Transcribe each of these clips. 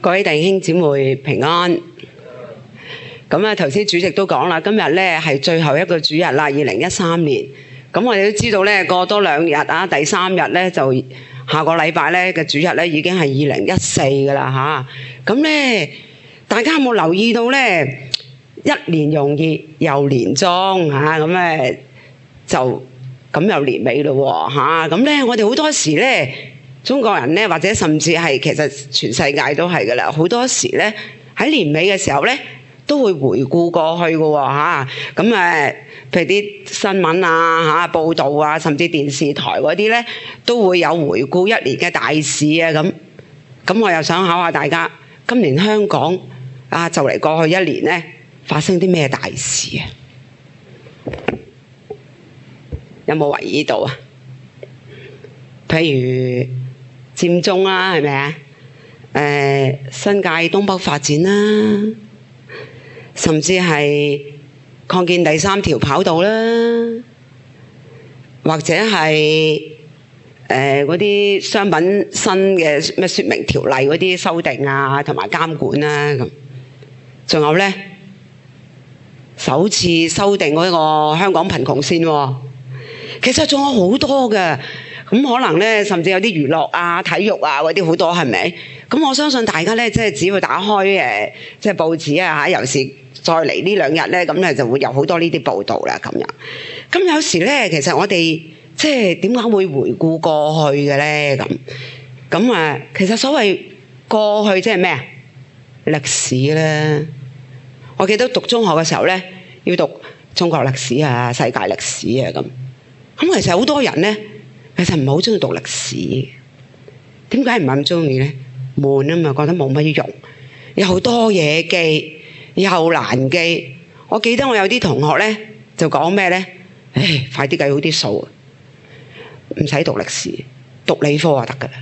各位弟兄姊妹平安。咁啊，頭先主席都講啦，今日咧係最後一個主日啦，2013年。咁我哋都知道咧，過多2日啊，第3日咧就下個禮拜咧嘅主日咧已經係2014噶啦吓。咁咧，大家有冇留意到咧？一年容易又年終吓，咁咧就咁又年尾咯吓。咁咧，我哋好多時咧。中國人咧，或者甚至係其實全世界都係噶啦，好多時咧喺年尾嘅時候咧，都會回顧過去嘅喎嚇。咁譬如啲新聞啊、報道啊，甚至電視台嗰啲咧，都會有回顧一年嘅大事啊咁。咁我又想考下大家，今年香港就嚟過去一年咧，發生啲咩大事啊？有冇留意到啊？譬如佔中啦，係咪啊？新界東北發展啦，甚至係擴建第3條跑道啦，或者係嗰啲商品新嘅咩說明條例嗰啲修訂啊，同埋監管啦咁。仲有咧，首次修訂嗰個香港貧窮線喎，其實仲有好多嘅。咁可能咧，甚至有啲娛樂啊、體育啊嗰啲好多，係咪？咁我相信大家咧，即係只要打開即係報紙啊嚇，有時再嚟呢2日咧，咁咧就會有好多呢啲報道啦咁樣。咁有時咧，其實我哋即係點解會回顧過去嘅咧？咁其實所謂過去即係咩啊？歷史咧。我記得讀中學嘅時候咧，要讀中國歷史啊、世界歷史啊咁。咁其實好多人咧。其實唔係好中意讀歷史，點解唔係咁中意咧？悶啊嘛，覺得冇乜用，又多嘢記，又難記。我記得我有啲同學咧就講咩咧？唉，快啲計好啲數，唔使讀歷史，讀理科就得噶啦。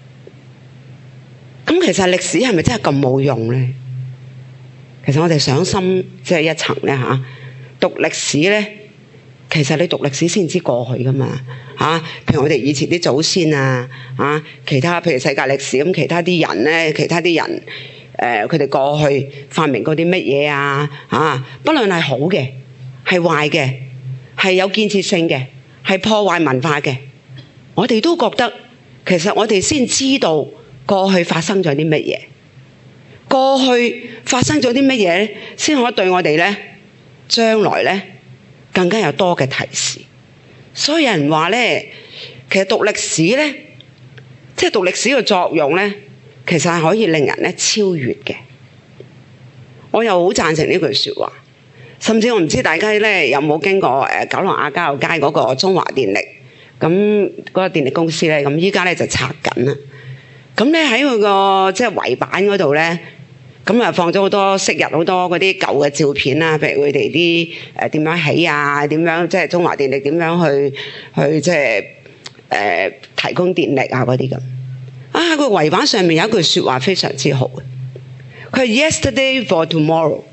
咁其實歷史係咪真係咁冇用咧？其實我哋想深即係一層咧吓，讀歷史咧。其實你讀歷史先知過去噶嘛嚇，譬如我哋以前啲祖先啊其他譬如世界歷史咁，其他啲人咧，佢哋過去發明過啲乜嘢啊不論係好嘅，係壞嘅，係有建設性嘅，係破壞文化嘅，我哋都覺得其實我哋先知道過去發生咗啲乜嘢，過去發生咗啲乜嘢先可以對我哋咧將來咧更加有多嘅提示。所以有人話咧，其實讀歷史咧，即係讀歷史嘅作用咧，其實係可以令人咧超越嘅。我又好贊成呢句說話，甚至我唔知大家咧有冇經過九龍亞皆老街嗰個中華電力，咁嗰個電力公司咧，咁依家咧就拆緊啦。咁咧喺佢個即係圍板嗰度咧。咁放咗好多昔日好多嗰啲舊嘅照片啦，譬如佢哋啲點樣起啊，點樣即係中華電力點樣去即係提供電力啊嗰啲咁。個圍板上面有一句說話非常之好嘅，佢係 Yesterday for tomorrow。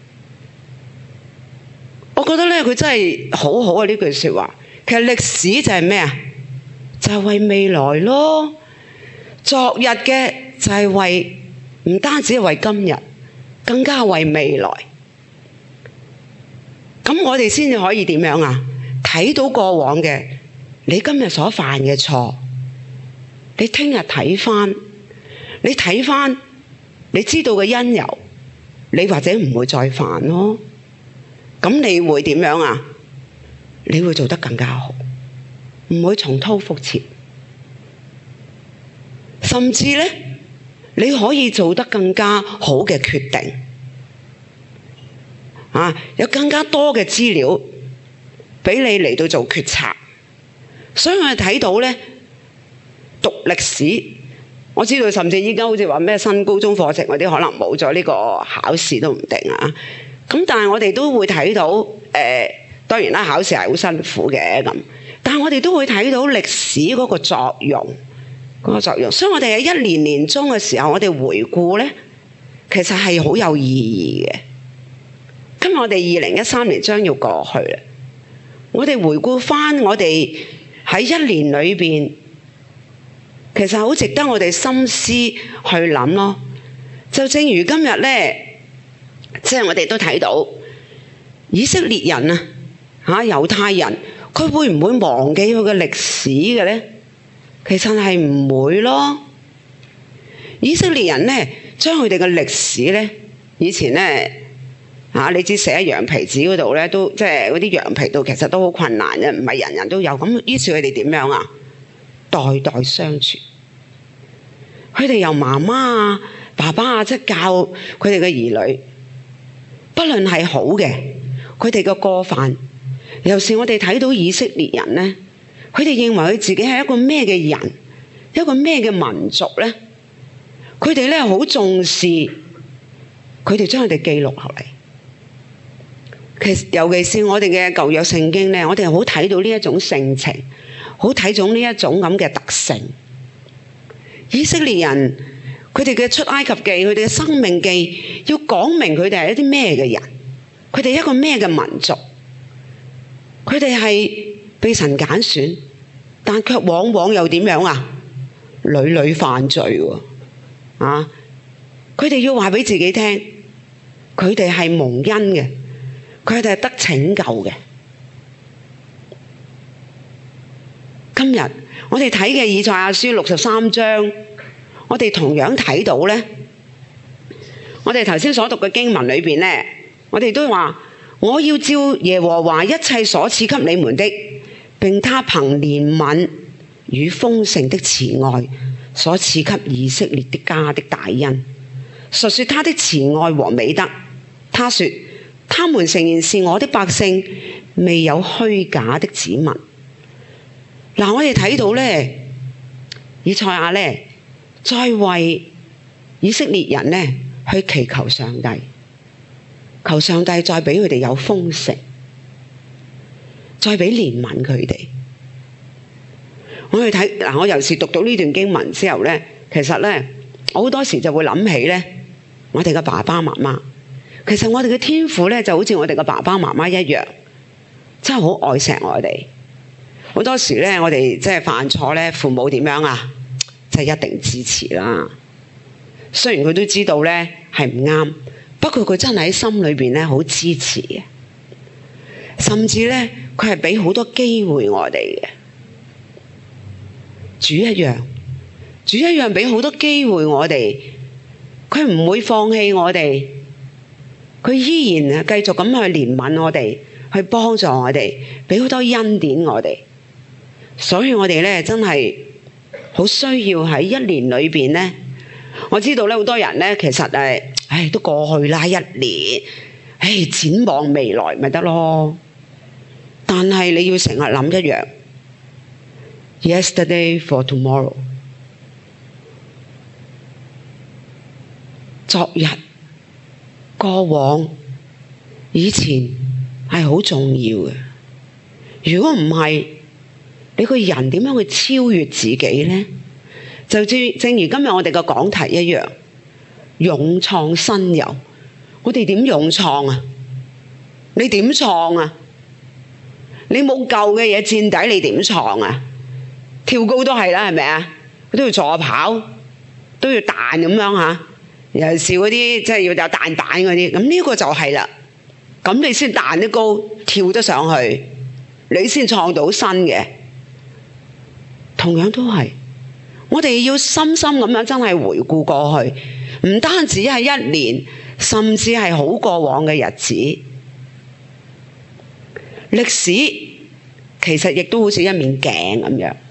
我覺得咧佢真係好好啊呢句說話。其實歷史就係咩啊？就係為未來咯。昨日嘅就係為。唔單止係為今日，更加係為未來。咁我哋先至可以點樣啊？睇到過往嘅，你今日所犯嘅錯，你聽日睇返，你睇返，你知道嘅因由，你或者唔會再犯咯。咁你會點樣啊？你會做得更加好，唔會重蹈覆轍，甚至呢。你可以做得更加好嘅決定，有更加多嘅資料俾你嚟到做決策。所以我哋睇到咧，讀歷史，我知道甚至依家好似話咩新高中課程嗰啲可能冇咗呢個考試都唔定啊。咁但係我哋都會睇到，當然啦，考試係好辛苦嘅咁，但係我哋都會睇到歷史嗰個作用。嗰個作用，所以我哋喺一年年中嘅時候，我哋回顧咧，其實係好有意義嘅。今日我哋2013年將要過去啦，我哋回顧翻我哋喺一年裏邊，其實好值得我哋深思去諗咯。 就正如今日咧，即係我哋都睇到以色列人啊，猶太人，佢會唔會忘記佢嘅歷史嘅咧？其實係唔會咯。以色列人咧，將佢哋嘅歷史咧，以前咧你知寫喺羊皮紙嗰度咧，都即係嗰啲羊皮度，其實都好困難嘅，唔係人人都有。咁於是佢哋點樣啊？代代相傳。佢哋由媽媽啊、爸爸啊，即係教佢哋嘅兒女，不論係好嘅，佢哋嘅過犯。有時我哋睇到以色列人咧，佢哋認為佢自己係一個咩嘅人，一個咩嘅民族咧？佢哋咧好重視，佢哋將佢哋記錄落嚟。其實尤其是我哋嘅舊約聖經咧，我哋好睇到呢一種性情，好睇到呢一種咁嘅特性。以色列人佢哋嘅出埃及記，佢哋嘅生命記，要講明佢哋係一啲咩嘅人，佢哋一個咩嘅民族，佢哋係被神揀選，但卻往往又點樣啊？屢屢犯罪喎。佢哋要話俾自己聽，佢哋係蒙恩嘅，佢哋係得拯救嘅。今日我哋睇嘅以賽亞書63章，我哋同樣睇到咧，我哋頭先所讀嘅經文裏邊咧，我哋都話我要照耶和華一切所賜給你們的，並他憑憐憫與豐盛的慈愛所賜給以色列的家的大恩，述說他的慈愛和美德。他說：他們誠然是我的百姓，未有虛假的子民。嗱，我哋睇到咧，以賽亞咧，再為以色列人咧去祈求上帝，求上帝再俾佢哋有豐盛，再俾憐憫佢哋。我哋睇嗱，我有時讀到呢段經文之後咧，其實咧，我好多時就會諗起咧，我哋嘅爸爸媽媽。其實我哋嘅天父咧，就好似我哋嘅爸爸媽媽一樣，真係好愛錫我哋。好多時咧，我哋即係犯錯咧，父母點樣啊？即係一定支持啦。雖然佢都知道咧係唔啱，不過佢真係喺心裏邊咧好支持嘅，甚至咧佢係俾好多機會我哋嘅。主一樣俾好多機會我哋，佢唔會放棄我哋，佢依然繼續咁去憐憫我哋，去幫助我哋，俾好多恩典我哋。所以我哋咧真係好需要喺一年裏邊咧，我知道咧好多人咧其實都過去啦一年，展望未來咪得咯。但係你要成日諗一樣 ，yesterday for tomorrow， 昨日、過往、以前係好重要嘅。如果唔係，你個人點樣去超越自己呢？就正如今日我哋個講題一樣，勇創新猷。我哋點勇創啊？你點創啊？你冇舊嘅嘢墊底，你點創啊？跳高都係啦，係咪啊？都要助跑，都要彈咁樣吓。尤其是嗰啲即係要有彈板嗰啲，咁呢個就係啦。咁你先彈得高，跳得上去，你先創到新嘅。同樣都係，我哋要深深咁樣真係回顧過去，唔單止係一年，甚至係好過往嘅日子。歷史其實亦都好似一面鏡咁樣。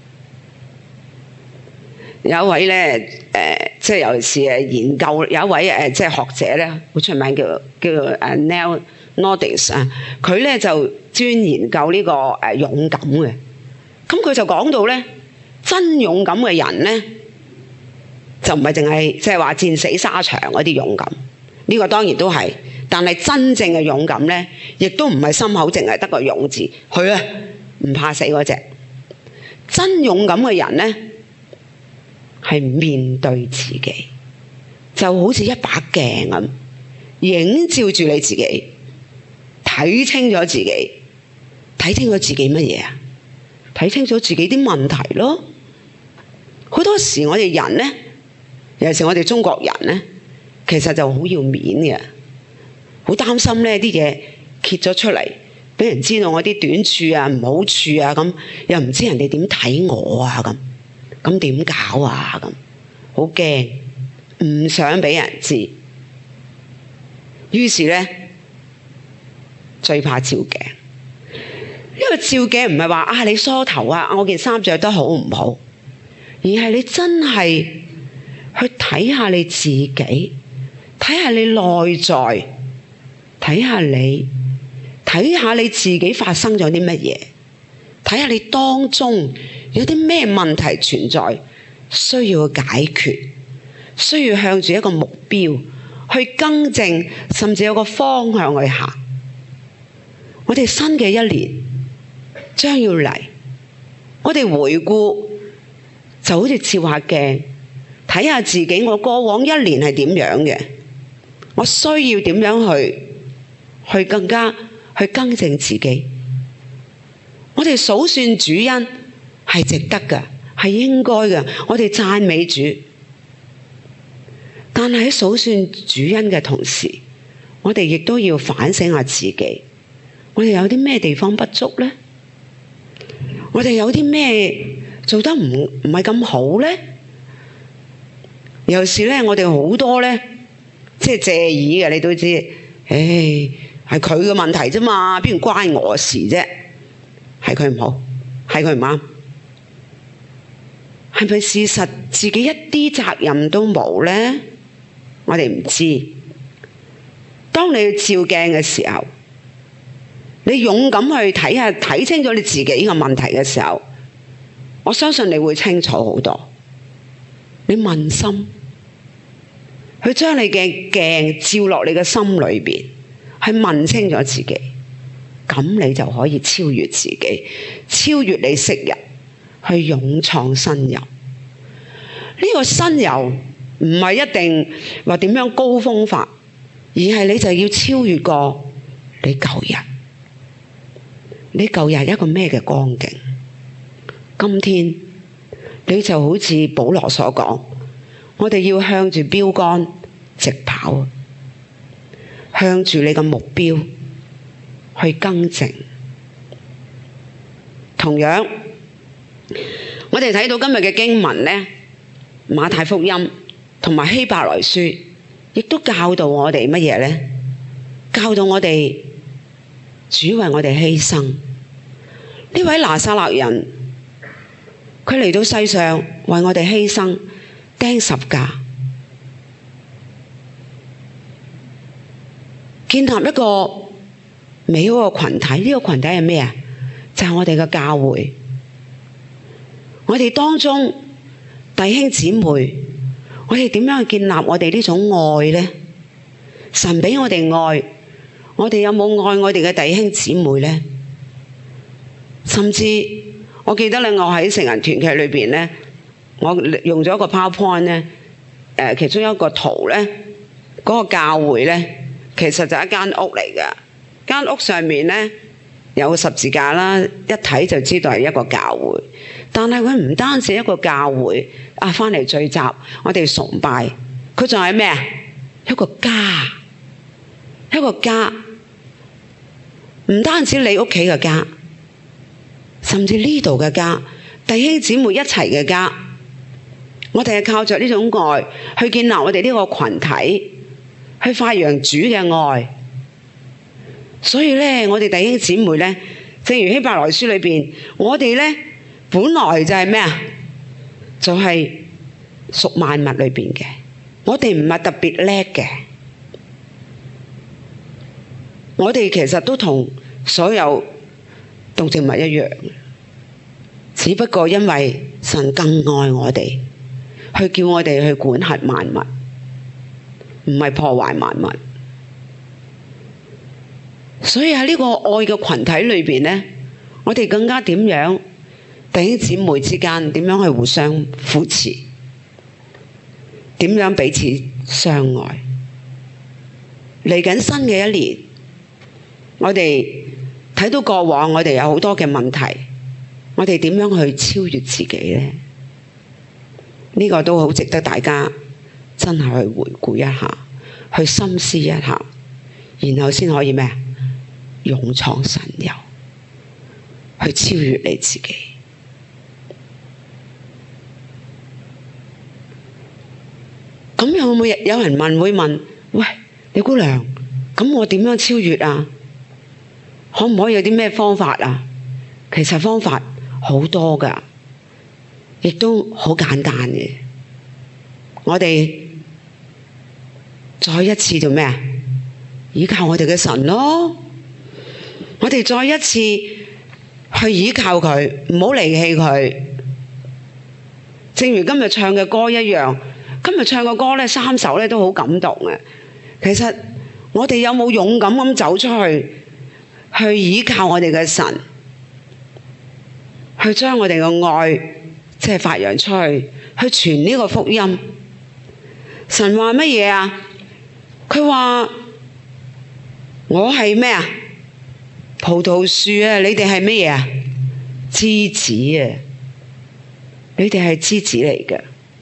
有一位咧，即係尤其是研究，有一位即係學者咧，好出名叫 Neil Norris 啊，佢咧就專研究呢個勇敢嘅。咁佢就講到咧，真勇敢嘅人咧，就唔係淨係即係話戰死沙場嗰啲勇敢，呢個當然都係。但係真正嘅勇敢咧，亦都唔係心口淨係得個勇字，佢咧唔怕死嗰隻。真勇敢嘅人咧，係面對自己，就好似一把鏡咁，映照住你自己，睇清咗自己，睇清咗自己乜嘢啊？睇清楚自己啲問題咯。好多時我哋人咧，尤其是我哋中國人咧， 其實就好要面嘅，好擔心呢啲嘢揭咗出嚟，俾人知道我啲短處啊、唔好處啊，咁又唔知人哋點睇我啊，咁點搞啊，咁好驚，唔想俾人知。於是呢，最怕照鏡。呢個照鏡唔係話你梳頭啊，我件衫着得好唔好，而係你真係去睇下你自己，睇下你內在，睇下你自己發生咗啲乜嘢，睇下你當中有啲咩問題存在，需要解決，需要向住一個目標去更正，甚至有個方向去行。我哋新嘅一年將要嚟，我哋回顧就好似照下鏡，睇下自己我過往一年係點樣嘅，我需要點樣去更加去更正自己。我哋數算主恩係值得嘅，係應該嘅，我哋讚美主。但係喺數算主恩嘅同時，我哋亦都要反省下自己，我哋有啲咩地方不足呢？我哋有啲咩做得唔係咁好呢？有時呢，我哋好多呢，即係借意嘅，你都知，係佢嘅問題啫嘛，邊關我事啫？係佢唔好，係佢唔啱，係咪事實自己一啲責任都冇呢？我哋唔知。當你照鏡嘅時候，你勇敢去睇下，睇清楚你自己嘅問題嘅時候，我相信你會清楚好多。你問心，去將你嘅鏡照落你嘅心裏邊，去問清楚自己，咁你就可以超越自己，超越你昔日，去勇創新遊。呢個新遊唔係一定話點樣高峰法，而係你就要超越過你舊日。你舊日一個咩嘅光景？今天你就好似保羅所講，我哋要向住標杆直跑，向住你嘅目標去更正。同樣，我哋睇到今日嘅經文呢，馬太福音同埋希伯來書，亦都教導我哋乜嘢呢？教導我哋主為我哋犧牲。呢位拿撒勒人，佢嚟到世上為我哋犧牲，釘十架，建立一個美好嘅群體。呢個群體係咩啊？就係我哋嘅教會。我哋當中弟兄姊妹，我哋點樣去建立我哋呢種愛呢？神俾我哋愛，我哋有冇愛我哋嘅弟兄姊妹呢？甚至我記得咧，我喺成人團契裏邊咧，我用咗一個 PowerPoint 咧，其中一個圖咧，嗰個教會咧，其實就係一間屋嚟㗎。間屋上面咧有個十字架啦，一睇就知道係一個教會。但係佢唔單止一個教會啊，翻嚟聚集，我哋崇拜，佢仲係咩啊？一個家，一個家，唔單止你屋企嘅家。甚至呢度嘅家，弟兄姊妹一齊嘅家，我哋係靠着呢種愛去建立我哋呢個群體，去發揚主嘅愛。所以呢，我哋弟兄姊妹呢，正如希伯來書裏邊，我哋呢本來就係咩啊？就係屬萬物裏邊嘅，我哋唔係特別叻嘅，我哋其實都同所有動植物一樣，只不過因為神更愛我哋，去叫我哋去管轄萬物，唔係破壞萬物。所以喺呢個愛嘅群體裏邊呢，我哋更加點樣弟兄姊妹之間點樣去互相扶持，點樣彼此相愛。嚟緊新嘅一年，我哋睇到過往我哋有好多嘅問題，我哋點樣去超越自己呢？呢個都好值得大家真係去回顧一下。 去深思一下，然後先可以咩？勇闖神遊，去超越你自己。咁有冇有人會問，喂，李姑娘，咁我點樣超越啊？可唔可以有啲咩方法啊？其實方法好多㗎，亦都好簡單嘅。我哋再一次做咩啊？依靠我哋嘅神咯。我哋再一次去依靠佢，唔好離棄佢。正如今日唱嘅歌一樣，今日唱嘅歌咧3首咧都好感動嘅。其實我哋有冇勇敢咁走出去依靠我哋嘅神，去將我哋嘅愛即係發揚出去，去傳呢個福音。神話乜嘢啊？佢話我係咩啊？葡萄樹啊，你哋係乜嘢啊？枝子啊，你哋係枝子嚟嘅。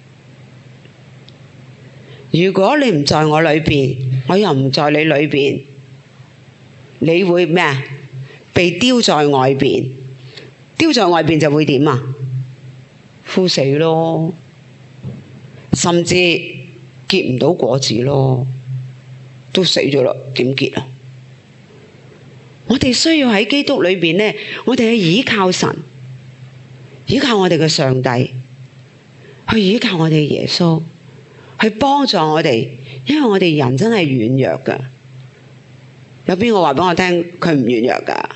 如果你唔在我裏邊，我又唔在你裏邊，你會咩啊？被丟在外邊，丟在外邊就會點啊？枯死咯，甚至結唔到果子咯，都死咗啦，點結啊？我哋需要喺基督裏邊呢，我哋去依靠神，依靠我哋嘅上帝，去依靠我哋嘅耶穌，去幫助我哋，因為我哋人真係軟弱噶。有邊個話俾我聽佢唔軟弱噶？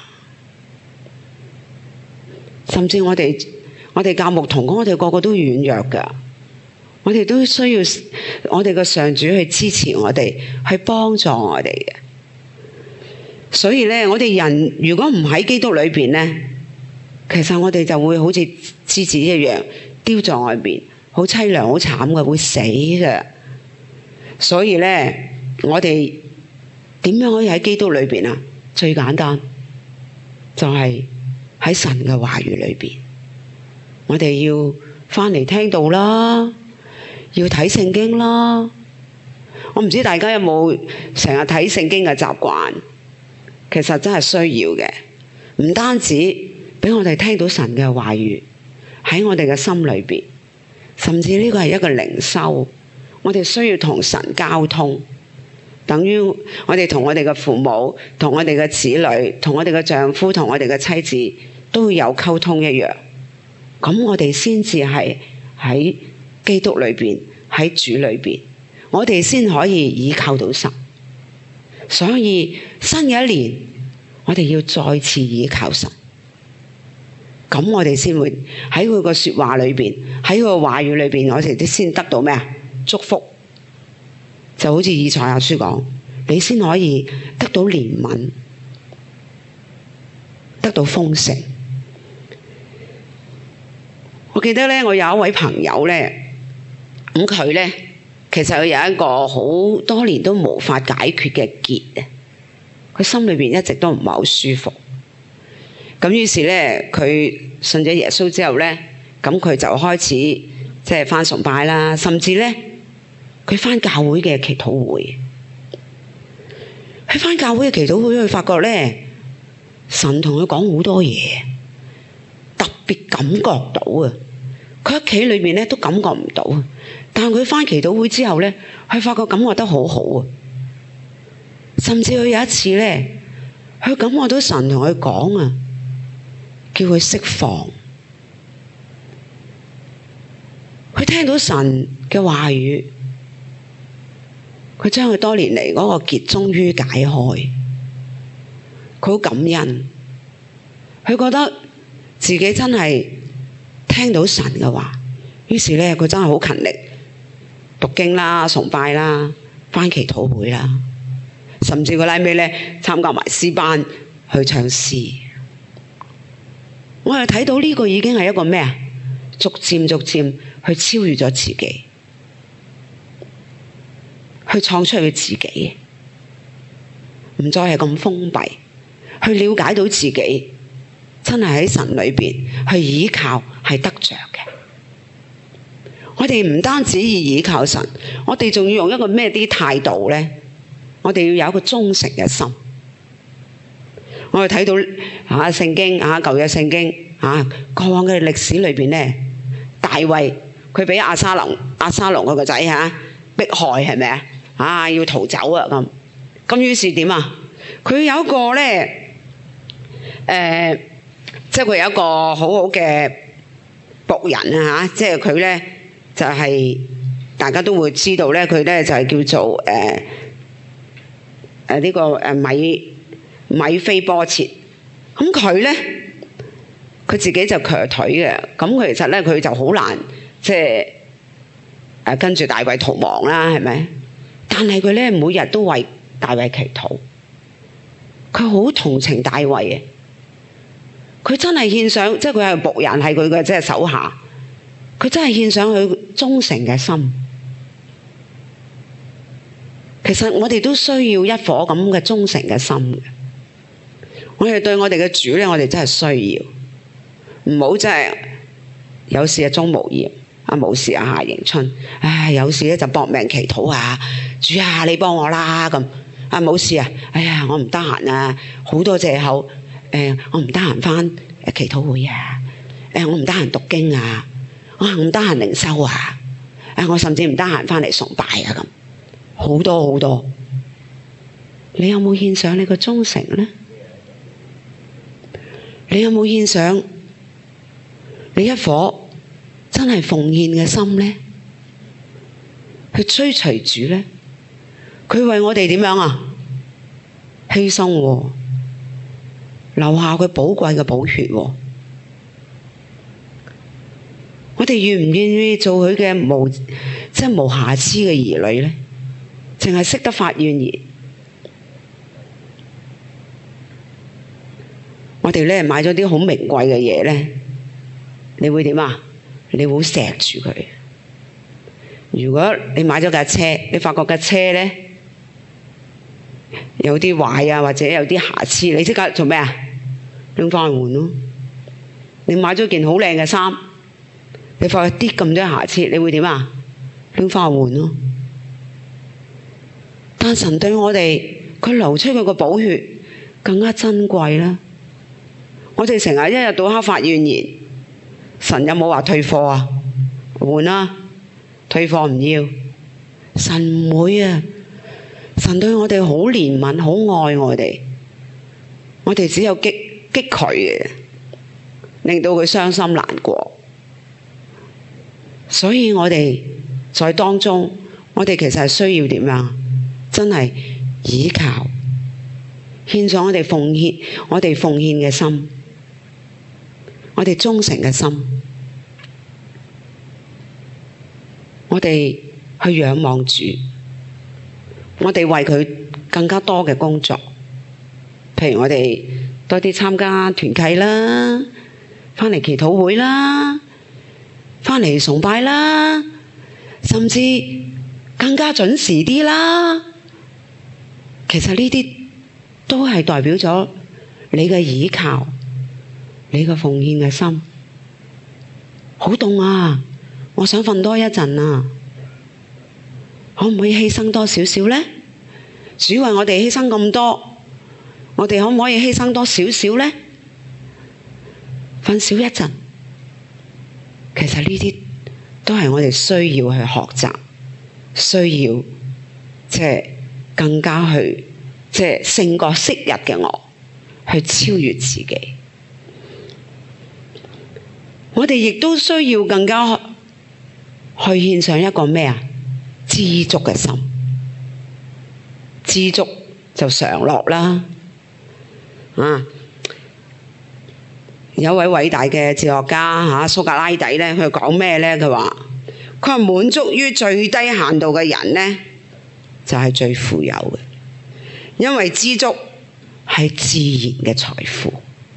甚至我哋教牧同工，我哋個個都軟弱噶。我哋都需要我哋嘅上主去支持我哋，去幫助我哋嘅。所以咧，我哋人如果唔喺基督裏邊咧，其實我哋就會好似枝子一樣丟在外邊，好淒涼、好慘嘅，會死嘅。所以咧，我哋點樣可以喺基督裏邊啊？最簡單就係喺神嘅話語裏邊，我哋要翻嚟聽道啦，要睇聖經啦。我唔知大家有冇成日睇聖經嘅習慣？其實真係需要嘅，唔單止俾我哋聽到神嘅話語喺我哋嘅心裏邊，甚至呢個係一個靈修，我哋需要同神交通，等於我哋同我哋嘅父母、同我哋嘅子女、同我哋嘅丈夫、同我哋嘅妻子都有溝通一樣。咁我哋先至係喺基督裏邊，喺主裏邊，我哋先可以依靠到神。所以新嘅一年，我哋要再次倚靠神，咁我哋先會喺佢個說話裏邊，喺佢個話語裏邊，我哋都先得到咩啊？祝福。就好似以賽亞書講，你先可以得到憐憫，得到豐盛。我記得咧，我有一位朋友咧，咁佢咧，其實佢有一個好多年都無法解決嘅結啊，佢心裏邊一直都唔係好舒服。咁於是咧，佢信咗耶穌之後咧，咁佢就開始即係返崇拜啦，甚至咧佢返教會嘅祈禱會，佢返教會嘅祈禱會，佢發覺咧神同佢講好多嘢，特別感覺到啊！佢屋企裏面咧都感覺唔到啊，但係佢返祈禱會之後咧，佢發覺感覺得好好啊！甚至佢有一次咧，佢感覺到神同佢講啊，叫佢釋放。佢聽到神嘅話語，佢將佢多年嚟嗰個結終於解開。佢好感恩，佢覺得自己真係聽到神嘅話，於是咧佢真係好勤力讀經啦、崇拜啦、返祈禱會啦，甚至佢拉尾咧參加埋詩班去唱詩。我係睇到呢個已經係一個咩啊？逐漸去超越咗自己，去創出佢自己，唔再係咁封閉，去了解到自己真係喺神裏邊去倚靠係得着嘅。我哋唔單止要倚靠神，我哋仲要用一個咩啲態度咧？ 我哋要有一個忠誠嘅心。我哋睇到聖經舊約聖經過往嘅歷史裏邊咧，大衛佢俾押沙龍佢個仔迫害，係咪啊？要逃走啊咁於是點啊？佢有一個咧即係佢有一個好好嘅僕人即係佢咧就係、是、大家都會知道咧，佢咧就係叫做呢個米非波設。咁佢咧佢自己就瘸腿嘅，咁其實咧佢就好難即係跟住大衛逃亡啦，係咪？但係佢咧每日都為大衛祈禱，佢好同情大衛嘅，佢真係獻上，即係佢係僕人，係佢嘅即係手下，佢真係獻上佢忠誠嘅心。其實我哋都需要一顆咁嘅忠誠嘅心嘅。我哋對我哋嘅主咧，我哋真係需要，唔好真係有事啊鍾無艷冇事啊夏迎春，有事咧就搏命祈禱主你幫我啦咁冇事啊，我唔得閒啊，好多藉口，我唔得閒返祈禱會我唔得閒讀經我唔得閒靈修我甚至唔得閒返嚟崇拜咁，好多好多。你有冇獻上你個忠誠呢？你有冇獻上你一顆真係奉獻嘅心呢？去追隨主呢？佢為我哋點樣犧牲留下佢寶貴嘅寶血我哋願唔願意做佢嘅即係無瑕疵嘅兒女呢？淨係識得發怨言。我哋咧買咗啲好名貴嘅嘢咧，你會點你會錫住佢。如果你買咗架車，你發覺架車咧有啲壞或者有啲瑕疵，你即刻做咩拎返去換咯。你買咗件好靚嘅衫，你發覺啲咁多瑕疵，你會點拎返去換咯。但神對我哋，佢流出佢個寶血更加珍貴啦。我哋成日一日到黑發怨言，神有冇話退貨換啦，退貨唔要。神唔會神對我哋好憐憫，好愛我哋。我哋只有激佢嘅，令到佢傷心難過。所以我哋在當中，我哋其實係需要點真係倚靠，獻上我哋奉獻嘅心，我哋忠誠嘅心，我哋去仰望主，我哋為佢更加多嘅工作，譬如我哋多啲參加團契啦，返嚟祈禱會啦，返嚟崇拜啦，甚至更加準時啲啦。其實呢啲都係代表咗你嘅倚靠，你嘅奉獻嘅心。好凍我想瞓多一陣可唔可以犧牲多少少呢？主為我哋犧牲咁多，我哋可唔可以犧牲多少少呢？瞓少一陣。其實呢啲都係我哋需要去學習，需要即係更加去即係勝過昔日嘅我，去超越自己。我哋亦都需要更加去獻上一個咩知足嘅心。知足就常樂啦。有位偉大嘅哲學家蘇格拉底咧，佢講咩咧？佢話滿足於最低限度嘅人咧，就係最富有嘅，因為知足係自然嘅財富。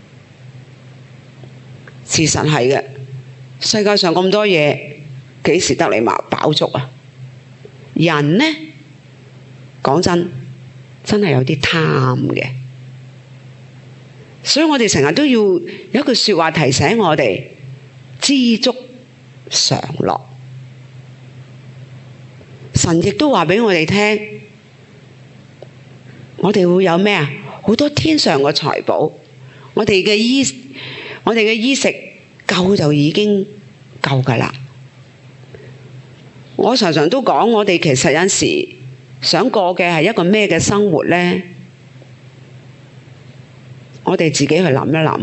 事實係嘅，世界上咁多嘢，幾時得你飽足人呢，講真係有啲貪嘅。所以我哋成日都要有一句說話提醒我哋：知足常樂。神亦都話俾我哋聽， 我哋會有咩啊？好多天上嘅財寶，我哋嘅衣食夠就已經夠㗎喇。我常常都講，我哋其實有陣時想過嘅係一個咩嘅生活呢？我哋自己去諗一諗。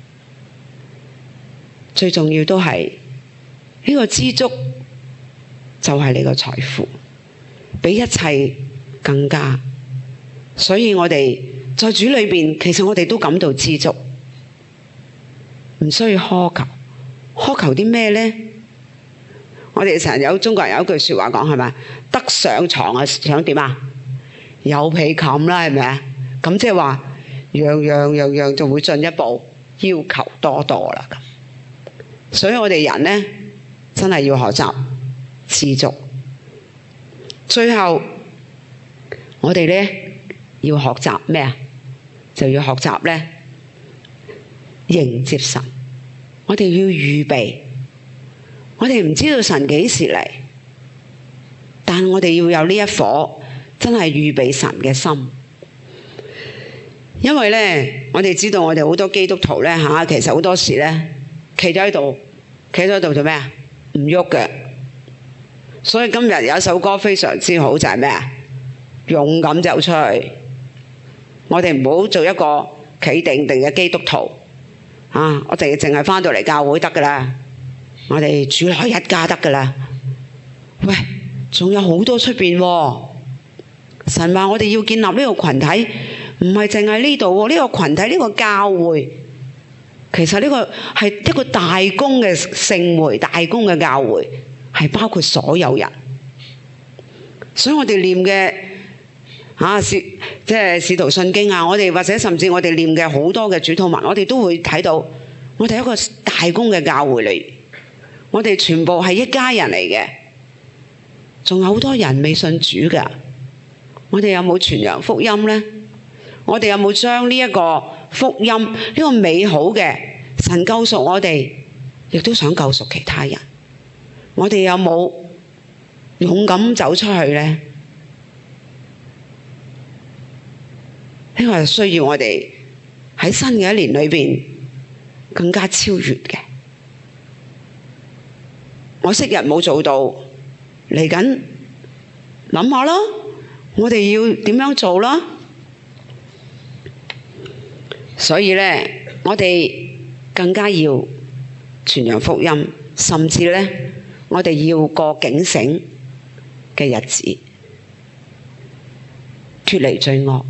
最重要都係呢個知足，就係你個財富，比一切更加。所以我哋在主裏邊，其實我哋都感到知足，唔需要苛求。苛求啲咩呢？我哋成日有中國人有一句說話講，係咪？得上床啊，想點啊？有被冚啦，係咪啊？咁即係話樣就會進一步要求多多啦。所以我哋人呢，真係要學習知足。最後我哋呢，要學習咩啊？就要學習呢，迎接神。我哋要預備。我哋唔知道神幾時嚟，但我哋要有呢一顆真係預備神嘅心。因為呢，我哋知道我哋好多基督徒呢，其實好多時呢，企咗喺度做咩啊？唔喐嘅。所以今日有一首歌非常之好，就係咩啊？勇敢走出去。我哋唔好做一個企定定嘅基督徒。我哋淨係返到嚟教會得㗎喇。我哋主內一家得㗎喇。喂，仲有好多出邊喎。神話我哋要建立呢個群體，唔係淨係呢度喎。呢個群體，呢個教會，其實呢個係一個大公嘅聖會，大公嘅教會，係包括所有人。所以我哋念嘅即係使徒信經啊，我哋或者甚至我哋念嘅好多嘅主禱文，我哋都會睇到，我哋一個大公嘅教會嚟，我哋全部係一家人嚟嘅，仲有好多人未信主㗎。我哋有冇傳揚福音呢？我哋有冇將呢一個福音，呢個美好嘅神救贖我哋，亦都想救贖其他人？我哋有冇勇敢走出去呢？呢個係需要我哋喺新嘅一年裏邊更加超越嘅。我昔日冇做到，嚟緊諗下啦，我哋要點樣做啦？所以呢，我哋更加要傳揚福音，甚至呢，我哋要過警醒嘅日子，脫離罪惡。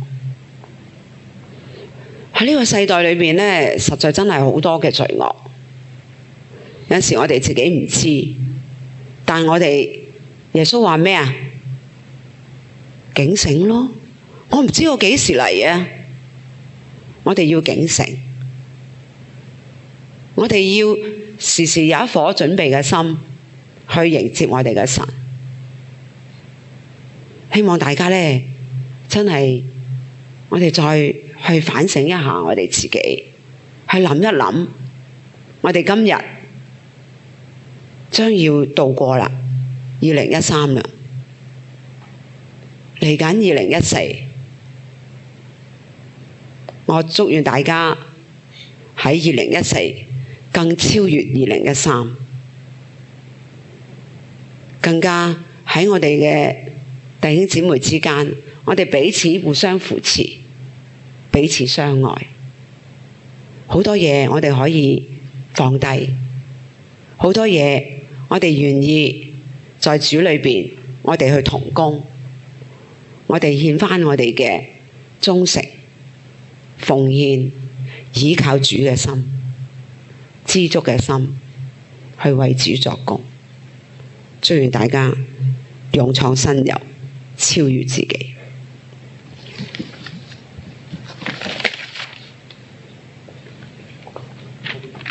喺呢個世代裏面呢，實在真係好多嘅罪惡。有時我哋自己唔知，但我哋耶穌話咩啊？警醒咯！我唔知我幾時嚟啊！我哋要警醒，我哋要時時有一顆準備嘅心去迎接我哋嘅神。希望大家呢，真係我哋再去反省一下我哋自己，去諗一諗，我哋今日將要度過啦，2013啦，嚟緊2014，我祝願大家喺2014更超越2013，更加喺我哋嘅弟兄姊妹之間，我哋彼此互相扶持，彼此相愛。好多嘢我哋可以放低，好多嘢我哋願意在主裏邊，我哋去同工，我哋獻返我哋嘅忠誠、奉獻、倚靠主嘅心、知足嘅心，去為主作工。祝願大家勇闖新猷，超越自己。